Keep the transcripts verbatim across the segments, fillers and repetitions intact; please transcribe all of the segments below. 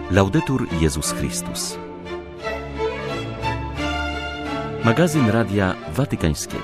Laudetur Jezus Chrystus. Magazyn Radia Watykańskiego.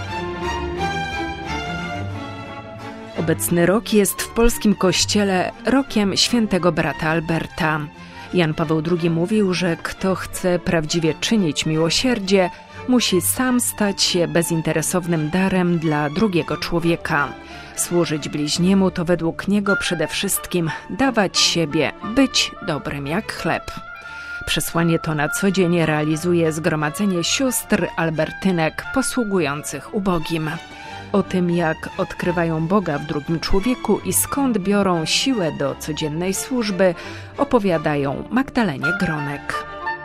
Obecny rok jest w polskim kościele rokiem świętego brata Alberta. Jan Paweł drugi mówił, że kto chce prawdziwie czynić miłosierdzie, musi sam stać się bezinteresownym darem dla drugiego człowieka. Służyć bliźniemu to według niego przede wszystkim dawać siebie, być dobrym jak chleb. Przesłanie to na co dzień realizuje Zgromadzenie Sióstr Albertynek posługujących ubogim. O tym, jak odkrywają Boga w drugim człowieku i skąd biorą siłę do codziennej służby, opowiadają Magdalenie Gronek.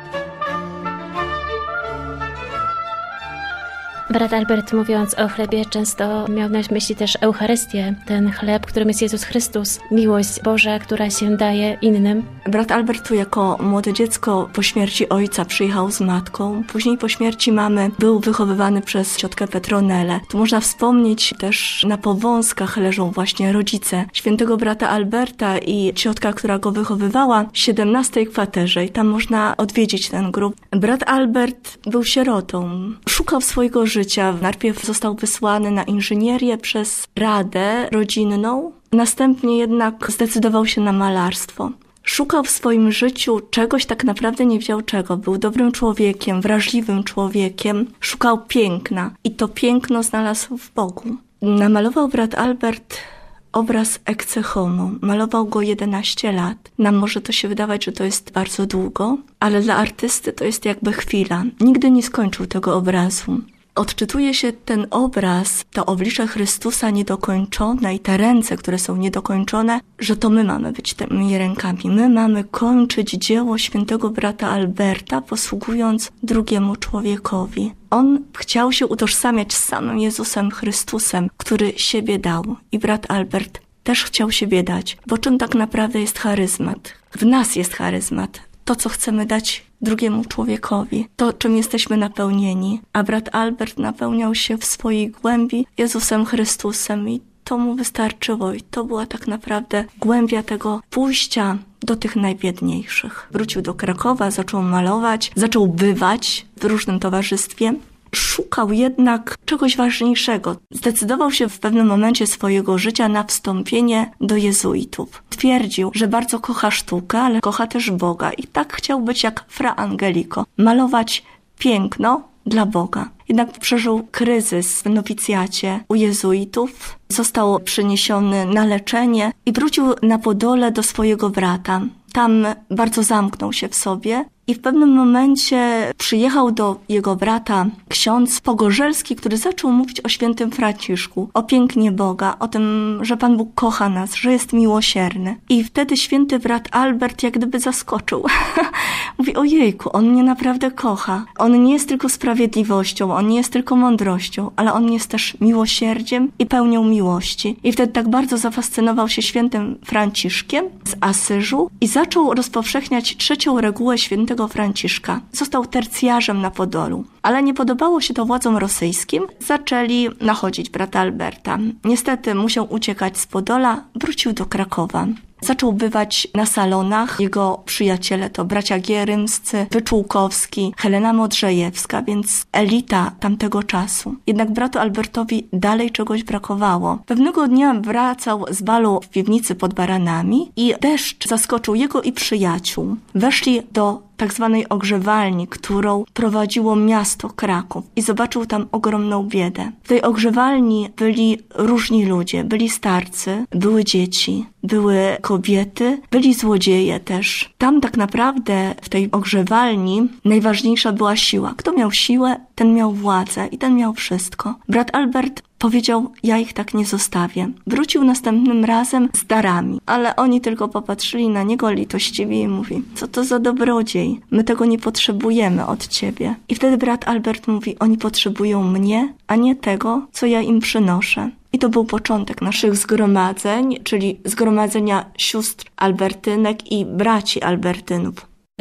Brat Albert, mówiąc o chlebie, często miał na myśli też Eucharystię, ten chleb, którym jest Jezus Chrystus, miłość Boża, która się daje innym. Brat Albert tu jako młode dziecko po śmierci ojca przyjechał z matką, później po śmierci mamy był wychowywany przez ciotkę Petronelę. Tu można wspomnieć też, na Powązkach leżą właśnie rodzice świętego brata Alberta i ciotka, która go wychowywała w siedemnastej kwaterze i tam można odwiedzić ten grób. Brat Albert był sierotą, szukał swojego życia. Najpierw został wysłany na inżynierię przez radę rodzinną, następnie jednak zdecydował się na malarstwo. Szukał w swoim życiu czegoś, tak naprawdę nie wiedział czego. Był dobrym człowiekiem, wrażliwym człowiekiem, szukał piękna i to piękno znalazł w Bogu. Namalował brat Albert obraz Ecce Homo. Malował go jedenaście lat. Nam może to się wydawać, że to jest bardzo długo, ale dla artysty to jest jakby chwila. Nigdy nie skończył tego obrazu. Odczytuje się ten obraz, to oblicze Chrystusa niedokończone i te ręce, które są niedokończone, że to my mamy być tymi rękami. My mamy kończyć dzieło świętego brata Alberta, posługując drugiemu człowiekowi. On chciał się utożsamiać z samym Jezusem Chrystusem, który siebie dał. I brat Albert też chciał siebie dać. Bo czym tak naprawdę jest charyzmat? W nas jest charyzmat. To, co chcemy dać drugiemu człowiekowi, to, czym jesteśmy napełnieni. A brat Albert napełniał się w swojej głębi Jezusem Chrystusem i to mu wystarczyło. I to była tak naprawdę głębia tego pójścia do tych najbiedniejszych. Wrócił do Krakowa, zaczął malować, zaczął bywać w różnym towarzystwie. Szukał jednak czegoś ważniejszego. Zdecydował się w pewnym momencie swojego życia na wstąpienie do jezuitów. Twierdził, że bardzo kocha sztukę, ale kocha też Boga i tak chciał być jak Fra Angelico, malować piękno dla Boga. Jednak przeżył kryzys w nowicjacie u jezuitów, został przeniesiony na leczenie i wrócił na Podole do swojego brata. Tam bardzo zamknął się w sobie i w pewnym momencie przyjechał do jego brata ksiądz Pogorzelski, który zaczął mówić o świętym Franciszku, o pięknie Boga, o tym, że Pan Bóg kocha nas, że jest miłosierny. I wtedy święty brat Albert jak gdyby zaskoczył. Mówi, ojejku, on mnie naprawdę kocha. On nie jest tylko sprawiedliwością, on nie jest tylko mądrością, ale on jest też miłosierdziem i pełnią miłości. I wtedy tak bardzo zafascynował się świętym Franciszkiem z Asyżu i zaczął rozpowszechniać trzecią regułę świętego Franciszka. Został tercjarzem na Podolu. Ale nie podobało się to władzom rosyjskim. Zaczęli nachodzić brata Alberta. Niestety musiał uciekać z Podola, wrócił do Krakowa. Zaczął bywać na salonach. Jego przyjaciele to bracia Gierymscy, Wyczółkowski, Helena Modrzejewska, więc elita tamtego czasu. Jednak bratu Albertowi dalej czegoś brakowało. Pewnego dnia wracał z balu w piwnicy pod Baranami i deszcz zaskoczył jego i przyjaciół. Weszli do tak zwanej ogrzewalni, którą prowadziło miasto Kraków i zobaczył tam ogromną biedę. W tej ogrzewalni byli różni ludzie, byli starcy, były dzieci, były kobiety, byli złodzieje też. Tam tak naprawdę w tej ogrzewalni najważniejsza była siła. Kto miał siłę, ten miał władzę i ten miał wszystko. Brat Albert powiedział, ja ich tak nie zostawię. Wrócił następnym razem z darami, ale oni tylko popatrzyli na niego litościwie i mówi, co to za dobrodziej, my tego nie potrzebujemy od ciebie. I wtedy brat Albert mówi, oni potrzebują mnie, a nie tego, co ja im przynoszę. I to był początek naszych zgromadzeń, czyli zgromadzenia sióstr Albertynek i braci Albertynów.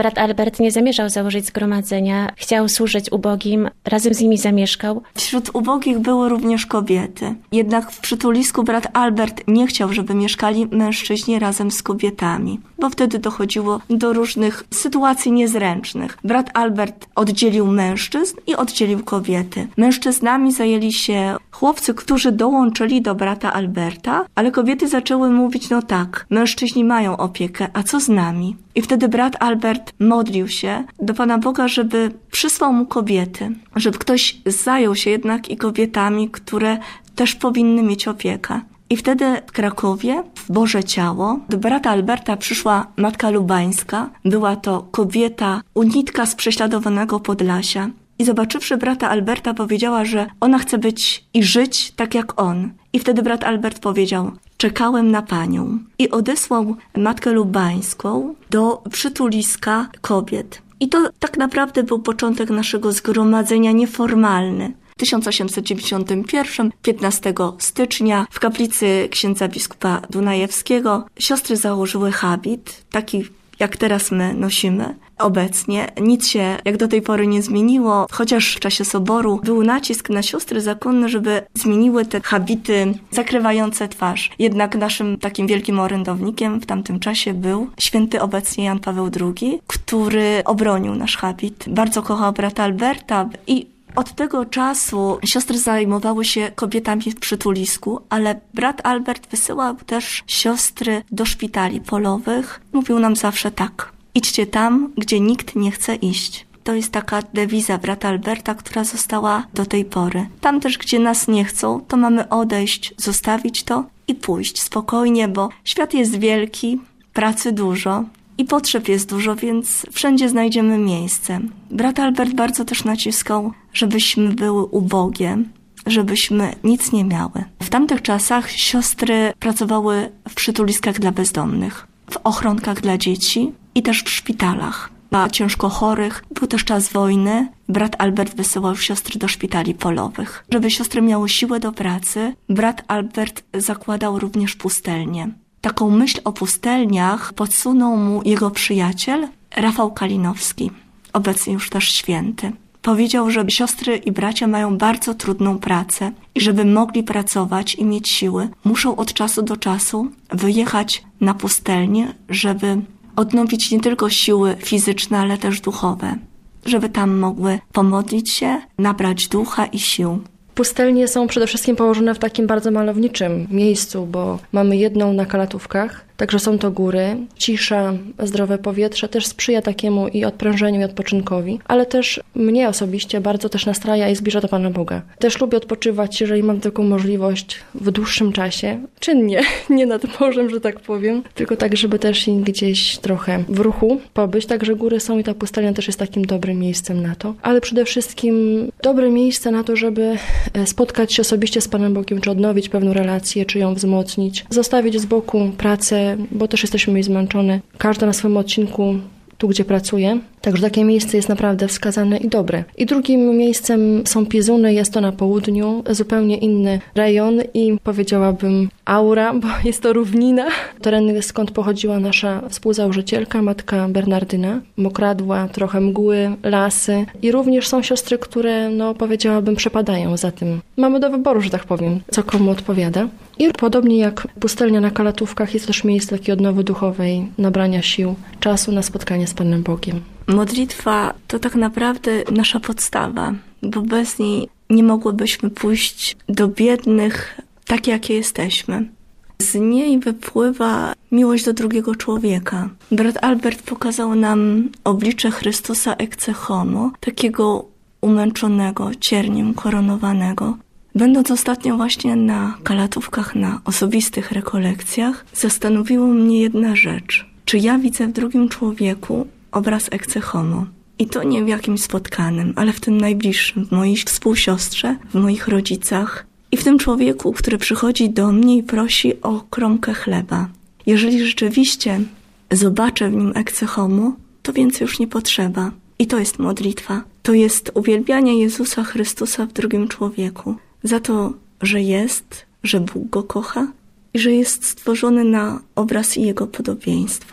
Brat Albert nie zamierzał założyć zgromadzenia, chciał służyć ubogim, razem z nimi zamieszkał. Wśród ubogich były również kobiety. Jednak w przytulisku brat Albert nie chciał, żeby mieszkali mężczyźni razem z kobietami, bo wtedy dochodziło do różnych sytuacji niezręcznych. Brat Albert oddzielił mężczyzn i oddzielił kobiety. Mężczyznami zajęli się chłopcy, którzy dołączyli do brata Alberta, ale kobiety zaczęły mówić, no tak, mężczyźni mają opiekę, a co z nami? I wtedy brat Albert modlił się do Pana Boga, żeby przysłał mu kobiety, żeby ktoś zajął się jednak i kobietami, które też powinny mieć opiekę. I wtedy w Krakowie, w Boże Ciało, do brata Alberta przyszła matka lubańska. Była to kobieta, unitka z prześladowanego Podlasia. I zobaczywszy brata Alberta, powiedziała, że ona chce być i żyć tak jak on. I wtedy brat Albert powiedział, czekałem na panią. I odesłał matkę lubańską do przytuliska kobiet. I to tak naprawdę był początek naszego zgromadzenia nieformalny. W tysiąc osiemset dziewięćdziesiątym pierwszym, piętnastego stycznia, w kaplicy księdza biskupa Dunajewskiego siostry założyły habit, taki jak teraz my nosimy obecnie. Nic się jak do tej pory nie zmieniło, chociaż w czasie soboru był nacisk na siostry zakonne, żeby zmieniły te habity zakrywające twarz. Jednak naszym takim wielkim orędownikiem w tamtym czasie był święty obecnie Jan Paweł drugi, który obronił nasz habit. Bardzo kochał brata Alberta i od tego czasu siostry zajmowały się kobietami w przytulisku, ale brat Albert wysyłał też siostry do szpitali polowych. Mówił nam zawsze tak, idźcie tam, gdzie nikt nie chce iść. To jest taka dewiza brata Alberta, która została do tej pory. Tam też, gdzie nas nie chcą, to mamy odejść, zostawić to i pójść spokojnie, bo świat jest wielki, pracy dużo. I potrzeb jest dużo, więc wszędzie znajdziemy miejsce. Brat Albert bardzo też naciskał, żebyśmy były ubogie, żebyśmy nic nie miały. W tamtych czasach siostry pracowały w przytuliskach dla bezdomnych, w ochronkach dla dzieci i też w szpitalach. Dla ciężko chorych był też czas wojny. Brat Albert wysyłał siostry do szpitali polowych. Żeby siostry miały siłę do pracy, brat Albert zakładał również pustelnie. Taką myśl o pustelniach podsunął mu jego przyjaciel Rafał Kalinowski, obecnie już też święty. Powiedział, że siostry i bracia mają bardzo trudną pracę i żeby mogli pracować i mieć siły, muszą od czasu do czasu wyjechać na pustelnię, żeby odnowić nie tylko siły fizyczne, ale też duchowe, żeby tam mogły pomodlić się, nabrać ducha i sił. Pustelnie są przede wszystkim położone w takim bardzo malowniczym miejscu, bo mamy jedną na Kalatówkach, także są to góry. Cisza, zdrowe powietrze też sprzyja takiemu i odprężeniu, i odpoczynkowi, ale też mnie osobiście bardzo też nastraja i zbliża do Pana Boga. Też lubię odpoczywać, jeżeli mam taką możliwość w dłuższym czasie, czynnie, nie nad morzem, że tak powiem, tylko tak, żeby też gdzieś trochę w ruchu pobyć, także góry są i ta pustelnia też jest takim dobrym miejscem na to, ale przede wszystkim dobre miejsce na to, żeby spotkać się osobiście z Panem Bogiem, czy odnowić pewną relację, czy ją wzmocnić, zostawić z boku pracę, bo też jesteśmy już zmęczone. Każda na swoim odcinku, tu gdzie pracuje. Także takie miejsce jest naprawdę wskazane i dobre. I drugim miejscem są Piezuny, jest to na południu, zupełnie inny rejon i powiedziałabym aura, bo jest to równina. Teren, skąd pochodziła nasza współzałożycielka, matka Bernardyna. Mokradła, trochę mgły, lasy i również są siostry, które, no powiedziałabym, przepadają za tym. Mamy do wyboru, że tak powiem, co komu odpowiada. I podobnie jak pustelnia na Kalatówkach jest też miejsce takiej odnowy duchowej, nabrania sił, czasu na spotkanie z Panem Bogiem. Modlitwa to tak naprawdę nasza podstawa, bo bez niej nie mogłybyśmy pójść do biednych tak, jakie jesteśmy. Z niej wypływa miłość do drugiego człowieka. Brat Albert pokazał nam oblicze Chrystusa ecce homo, takiego umęczonego, cierniem koronowanego. Będąc ostatnio właśnie na Kalatówkach, na osobistych rekolekcjach, zastanowiło mnie jedna rzecz. Czy ja widzę w drugim człowieku obraz ecce homo? I to nie w jakimś spotkanym, ale w tym najbliższym, w mojej współsiostrze, w moich rodzicach i w tym człowieku, który przychodzi do mnie i prosi o kromkę chleba. Jeżeli rzeczywiście zobaczę w nim ecce homo, to więcej już nie potrzeba. I to jest modlitwa. To jest uwielbianie Jezusa Chrystusa w drugim człowieku. Za to, że jest, że Bóg go kocha i że jest stworzony na obraz i jego podobieństwo.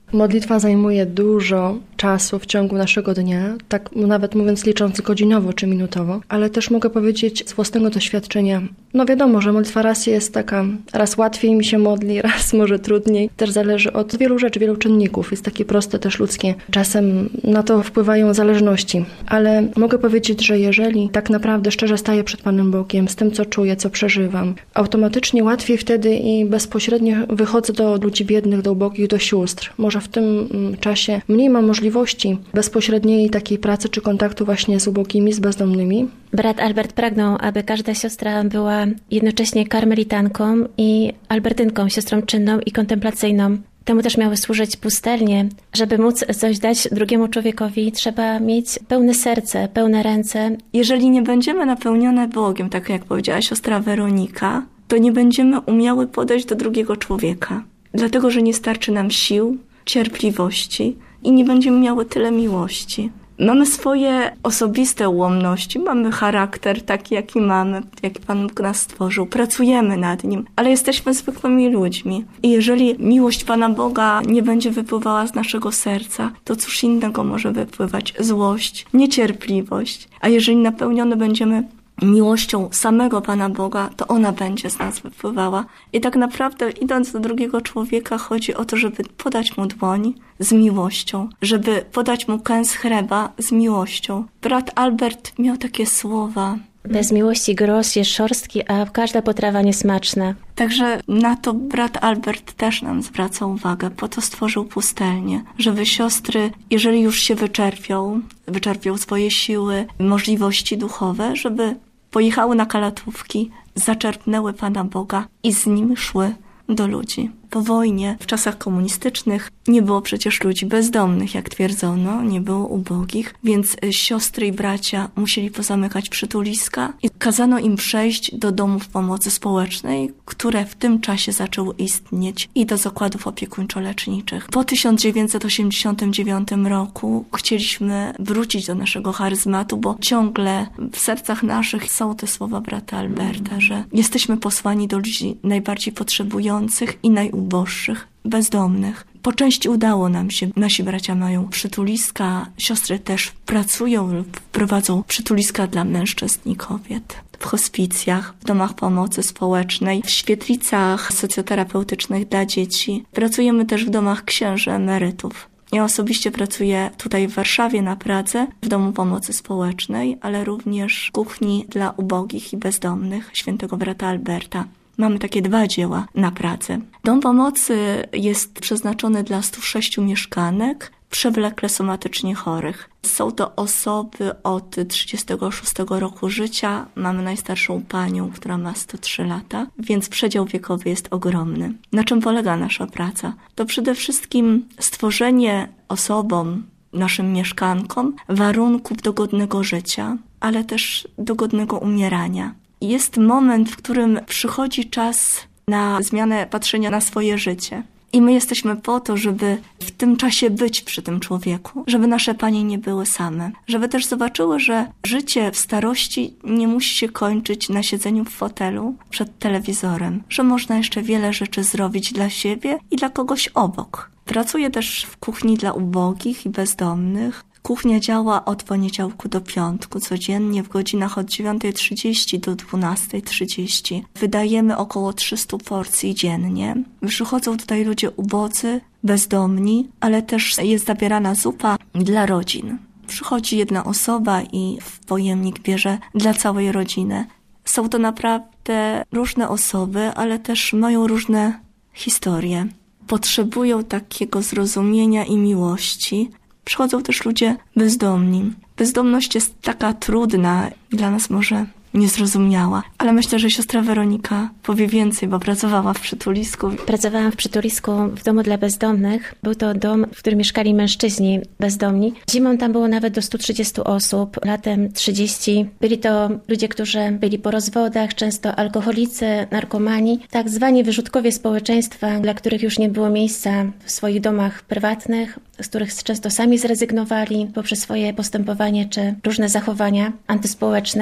Modlitwa zajmuje dużo czasu w ciągu naszego dnia, tak nawet mówiąc licząc godzinowo czy minutowo, ale też mogę powiedzieć z własnego doświadczenia. No wiadomo, że modlitwa raz jest taka, raz łatwiej mi się modli, raz może trudniej. Też zależy od wielu rzeczy, wielu czynników. Jest takie proste też ludzkie. Czasem na to wpływają zależności. Ale mogę powiedzieć, że jeżeli tak naprawdę szczerze staję przed Panem Bogiem, z tym co czuję, co przeżywam, automatycznie łatwiej wtedy i bezpośrednio wychodzę do ludzi biednych, do ubogich, do sióstr. Może w tym czasie mniej mam możliwości bezpośredniej takiej pracy czy kontaktu właśnie z ubogimi, z bezdomnymi. Brat Albert pragnął, aby każda siostra była jednocześnie karmelitanką i albertynką, siostrą czynną i kontemplacyjną. Temu też miały służyć pustelnie. Żeby móc coś dać drugiemu człowiekowi, trzeba mieć pełne serce, pełne ręce. Jeżeli nie będziemy napełnione Bogiem, tak jak powiedziała siostra Weronika, to nie będziemy umiały podejść do drugiego człowieka. Dlatego, że nie starczy nam sił, cierpliwości i nie będziemy miały tyle miłości. Mamy swoje osobiste ułomności, mamy charakter taki, jaki mamy, jaki Pan Bóg nas stworzył, pracujemy nad nim, ale jesteśmy zwykłymi ludźmi. I jeżeli miłość Pana Boga nie będzie wypływała z naszego serca, to cóż innego może wypływać? Złość, niecierpliwość. A jeżeli napełnione będziemy miłością samego Pana Boga, to ona będzie z nas wypływała. I tak naprawdę idąc do drugiego człowieka chodzi o to, żeby podać mu dłoń z miłością, żeby podać mu kęs chleba z miłością. Brat Albert miał takie słowa. Bez miłości gros jest szorstki, a każda potrawa niesmaczna. Także na to brat Albert też nam zwraca uwagę, po to stworzył pustelnię, żeby siostry, jeżeli już się wyczerpią, wyczerpią swoje siły, możliwości duchowe, żeby pojechały na kalatówki, zaczerpnęły Pana Boga i z nim szły do ludzi. Po wojnie, w czasach komunistycznych, nie było przecież ludzi bezdomnych, jak twierdzono, nie było ubogich, więc siostry i bracia musieli pozamykać przytuliska i kazano im przejść do domów pomocy społecznej, które w tym czasie zaczęły istnieć, i do zakładów opiekuńczo-leczniczych. Po tysiąc dziewięćset osiemdziesiątym dziewiątym roku chcieliśmy wrócić do naszego charyzmatu, bo ciągle w sercach naszych są te słowa brata Alberta, że jesteśmy posłani do ludzi najbardziej potrzebujących i najuboższych, bezdomnych. Po części udało nam się. Nasi bracia mają przytuliska, siostry też pracują lub prowadzą przytuliska dla mężczyzn i kobiet. W hospicjach, w domach pomocy społecznej, w świetlicach socjoterapeutycznych dla dzieci. Pracujemy też w domach księży emerytów. Ja osobiście pracuję tutaj w Warszawie, na Pradze, w Domu Pomocy Społecznej, ale również w kuchni dla ubogich i bezdomnych świętego brata Alberta. Mamy takie dwa dzieła na Pradze. Dom Pomocy jest przeznaczony dla stu sześciu mieszkanek przewlekle somatycznie chorych. Są to osoby od trzydziestego szóstego roku życia. Mamy najstarszą panią, która ma sto trzy lata, więc przedział wiekowy jest ogromny. Na czym polega nasza praca? To przede wszystkim stworzenie osobom, naszym mieszkankom, warunków do godnego życia, ale też do godnego umierania. Jest moment, w którym przychodzi czas na zmianę patrzenia na swoje życie. I my jesteśmy po to, żeby w tym czasie być przy tym człowieku, żeby nasze panie nie były same. Żeby też zobaczyły, że życie w starości nie musi się kończyć na siedzeniu w fotelu przed telewizorem. Że można jeszcze wiele rzeczy zrobić dla siebie i dla kogoś obok. Pracuję też w kuchni dla ubogich i bezdomnych. Kuchnia działa od poniedziałku do piątku, codziennie w godzinach od dziewiątej trzydzieści do dwunastej trzydzieści. Wydajemy około trzysta porcji dziennie. Przychodzą tutaj ludzie ubodzy, bezdomni, ale też jest zabierana zupa dla rodzin. Przychodzi jedna osoba i w pojemnik bierze dla całej rodziny. Są to naprawdę różne osoby, ale też mają różne historie. Potrzebują takiego zrozumienia i miłości. Przychodzą też ludzie bezdomni. Bezdomność jest taka trudna, dla nas może niezrozumiała, ale myślę, że siostra Weronika powie więcej, bo pracowała w przytulisku. Pracowałam w przytulisku w domu dla bezdomnych. Był to dom, w którym mieszkali mężczyźni bezdomni. Zimą tam było nawet do stu trzydziestu osób, latem trzydzieści. Byli to ludzie, którzy byli po rozwodach, często alkoholicy, narkomani, tak zwani wyrzutkowie społeczeństwa, dla których już nie było miejsca w swoich domach prywatnych, z których często sami zrezygnowali poprzez swoje postępowanie czy różne zachowania antyspołeczne.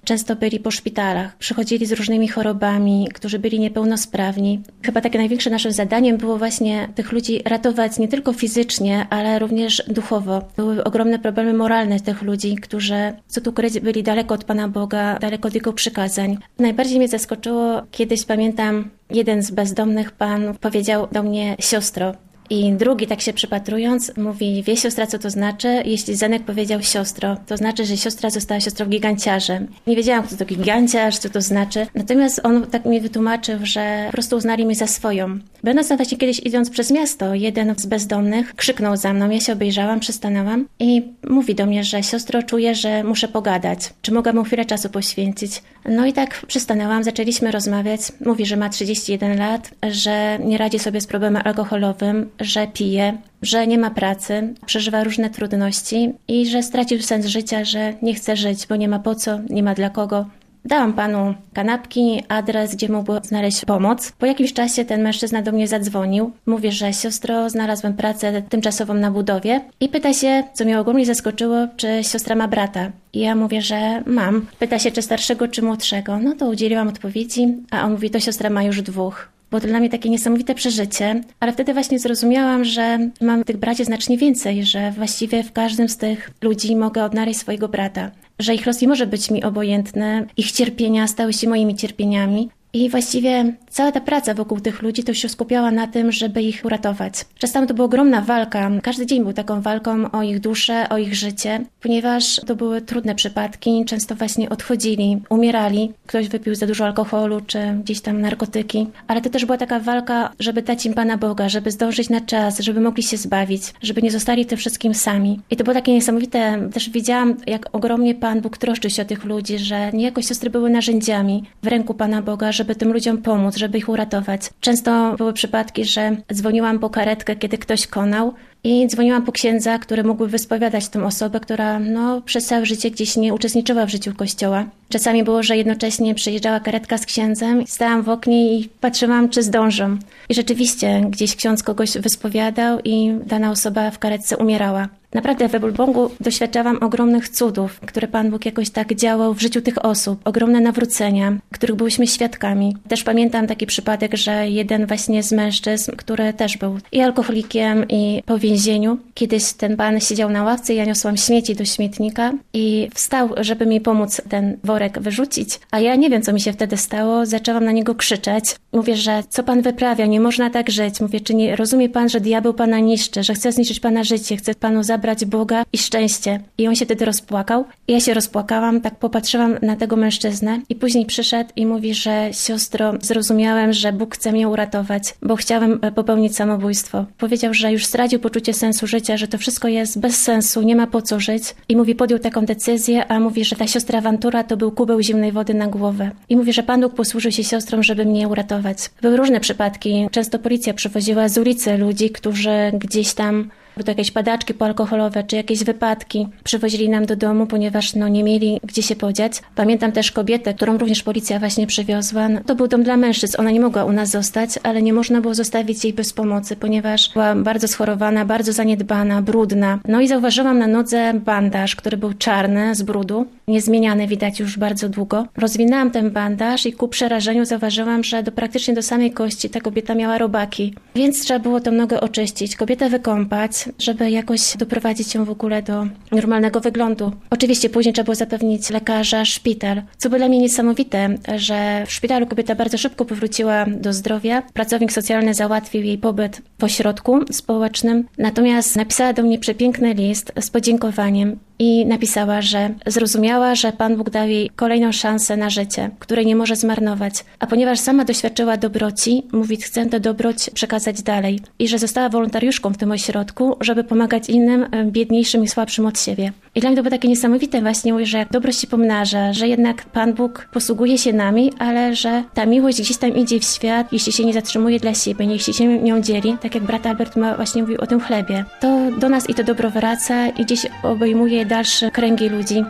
często byli po szpitalach, przychodzili z różnymi chorobami, którzy byli niepełnosprawni. Chyba takie największe naszym zadaniem było właśnie tych ludzi ratować nie tylko fizycznie, ale również duchowo. Były ogromne problemy moralne tych ludzi, którzy, co tu ukryć, byli daleko od Pana Boga, daleko od Jego przykazań. Najbardziej mnie zaskoczyło, kiedyś pamiętam, jeden z bezdomnych pan powiedział do mnie: siostro. I drugi, tak się przypatrując, mówi: wie siostra, co to znaczy? Jeśli Zenek powiedział siostro, to znaczy, że siostra została siostrą giganciarzem. Nie wiedziałam, kto to giganciarz, co to znaczy. Natomiast on tak mi wytłumaczył, że po prostu uznali mnie za swoją. Będąc tam właśnie kiedyś idąc przez miasto, jeden z bezdomnych krzyknął za mną. Ja się obejrzałam, przystanęłam i mówi do mnie, że siostro, czuję, że muszę pogadać. Czy mogę mu chwilę czasu poświęcić? No i tak przystanęłam, zaczęliśmy rozmawiać. Mówi, że ma trzydzieści jeden lat, że nie radzi sobie z problemem alkoholowym, że pije, że nie ma pracy, przeżywa różne trudności i że stracił sens życia, że nie chce żyć, bo nie ma po co, nie ma dla kogo. Dałam panu kanapki, adres, gdzie mógł znaleźć pomoc. Po jakimś czasie ten mężczyzna do mnie zadzwonił. Mówi, że siostro, znalazłem pracę tymczasową na budowie i pyta się, co mnie ogólnie zaskoczyło, czy siostra ma brata. I ja mówię, że mam. Pyta się, czy starszego, czy młodszego. No to udzieliłam odpowiedzi, a on mówi, to siostra ma już dwóch. Było to dla mnie takie niesamowite przeżycie, ale wtedy właśnie zrozumiałam, że mam tych braci znacznie więcej, że właściwie w każdym z tych ludzi mogę odnaleźć swojego brata, że ich los nie może być mi obojętny, ich cierpienia stały się moimi cierpieniami. I właściwie cała ta praca wokół tych ludzi to się skupiała na tym, żeby ich uratować. Czasami to była ogromna walka. Każdy dzień był taką walką o ich duszę, o ich życie, ponieważ to były trudne przypadki. Często właśnie odchodzili, umierali. Ktoś wypił za dużo alkoholu czy gdzieś tam narkotyki. Ale to też była taka walka, żeby dać im Pana Boga, żeby zdążyć na czas, żeby mogli się zbawić, żeby nie zostali tym wszystkim sami. I to było takie niesamowite. Też widziałam, jak ogromnie Pan Bóg troszczył się o tych ludzi, że niejako siostry były narzędziami w ręku Pana Boga, żeby tym ludziom pomóc, żeby ich uratować. Często były przypadki, że dzwoniłam po karetkę, kiedy ktoś konał i dzwoniłam po księdza, który mógłby wyspowiadać tę osobę, która no, przez całe życie gdzieś nie uczestniczyła w życiu kościoła. Czasami było, że jednocześnie przyjeżdżała karetka z księdzem, stałam w oknie i patrzyłam, czy zdążą. I rzeczywiście gdzieś ksiądz kogoś wyspowiadał i dana osoba w karetce umierała. Naprawdę w Elblągu doświadczałam ogromnych cudów, które Pan Bóg jakoś tak działał w życiu tych osób. Ogromne nawrócenia, których byłyśmy świadkami. Też pamiętam taki przypadek, że jeden właśnie z mężczyzn, który też był i alkoholikiem, i po więzieniu. Kiedyś ten pan siedział na ławce i ja niosłam śmieci do śmietnika i wstał, żeby mi pomóc ten worek wyrzucić. A ja nie wiem, co mi się wtedy stało. Zaczęłam na niego krzyczeć. Mówię, że co pan wyprawia? Nie można tak żyć. Mówię, czy nie rozumie pan, że diabeł pana niszczy, że chce zniszczyć pana życie, chce panu zabrać brać Boga i szczęście. I on się wtedy rozpłakał. I ja się rozpłakałam, tak popatrzyłam na tego mężczyznę i później przyszedł i mówi, że siostro, zrozumiałem, że Bóg chce mnie uratować, bo chciałem popełnić samobójstwo. Powiedział, że już stracił poczucie sensu życia, że to wszystko jest bez sensu, nie ma po co żyć. I mówi, podjął taką decyzję, a mówi, że ta siostra awantura to był kubeł zimnej wody na głowę. I mówi, że Pan Bóg posłużył się siostrą, żeby mnie uratować. Były różne przypadki. Często policja przywoziła z ulicy ludzi, którzy gdzieś tam były to jakieś padaczki poalkoholowe, czy jakieś wypadki. Przywozili nam do domu, ponieważ no, nie mieli gdzie się podziać. Pamiętam też kobietę, którą również policja właśnie przywiozła. No, to był dom dla mężczyzn. Ona nie mogła u nas zostać, ale nie można było zostawić jej bez pomocy, ponieważ była bardzo schorowana, bardzo zaniedbana, brudna. No i zauważyłam na nodze bandaż, który był czarny z brudu, niezmieniany widać już bardzo długo. Rozwinęłam ten bandaż i ku przerażeniu zauważyłam, że do, praktycznie do samej kości ta kobieta miała robaki. Więc trzeba było tę nogę oczyścić, kobietę wykąpać, żeby jakoś doprowadzić ją w ogóle do normalnego wyglądu. Oczywiście później trzeba było zapewnić lekarza, szpital. Co było dla mnie niesamowite, że w szpitalu kobieta bardzo szybko powróciła do zdrowia. Pracownik socjalny załatwił jej pobyt w ośrodku społecznym. Natomiast napisała do mnie przepiękny list z podziękowaniem i napisała, że zrozumiała, że Pan Bóg dał jej kolejną szansę na życie, której nie może zmarnować. A ponieważ sama doświadczyła dobroci, mówi, chcę tę dobroć przekazać dalej. I że została wolontariuszką w tym ośrodku, żeby pomagać innym, biedniejszym i słabszym od siebie. I dla mnie to było takie niesamowite właśnie, mówię, że jak dobroć się pomnaża, że jednak Pan Bóg posługuje się nami, ale że ta miłość gdzieś tam idzie w świat, jeśli się nie zatrzymuje dla siebie, jeśli się nią dzieli, tak jak brat Albert ma właśnie mówił o tym chlebie, to do nas i to dobro wraca i gdzieś obejmuje dalsze kręgi ludzi.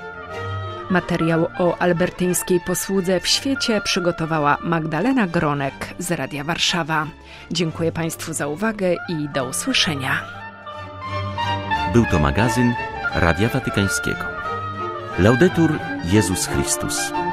Materiał o albertyńskiej posłudze w świecie przygotowała Magdalena Gronek z Radia Warszawa. Dziękuję Państwu za uwagę i do usłyszenia. Był to magazyn Radia Watykańskiego. Laudetur Jezus Chrystus.